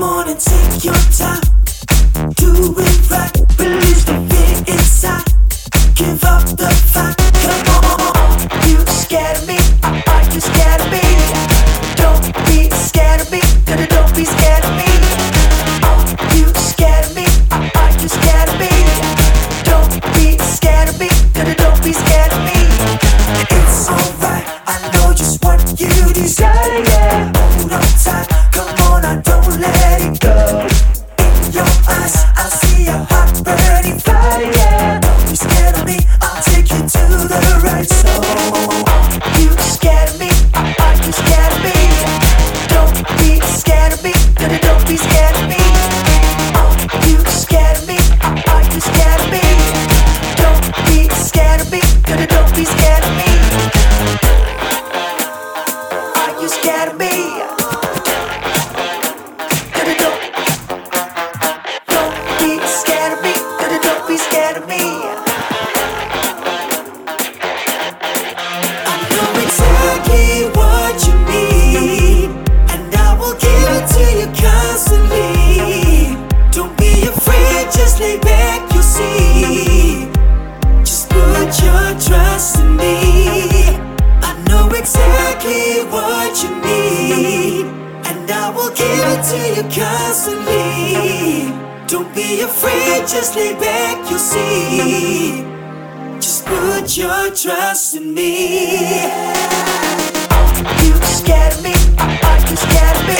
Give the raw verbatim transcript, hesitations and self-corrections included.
on and take your time. Do it right, release the fear inside. Give up the fight, come on. You scared of me, are you scared of me? Don't be scared of me, don't be scared of me. You scared of me, are you scared of me? Don't be scared of me, don't be scared of me. It's alright, I know just what you desire, yeah. Hold on tight, come on, I don't let it go. In your eyes, I see a hot burning fire, yeah. Don't be scared of me, I'll take you to the right zone. You scared of me, are you scared of me? Don't be scared of me, don't be scared of me. You scared of me, are you scared of me? Don't be scared of me, don't be scared of me. Are you scared of me? Don't be scared of me, don't be scared of me. I know exactly what you need, and I will give it to you constantly. Don't be afraid, just lay back, you'll see. Just put your trust in me. I know exactly what you need, and I will give it to you constantly. Don't be afraid, just lay back, you'll see. Just put your trust in me. You scared of me, are you scared of me?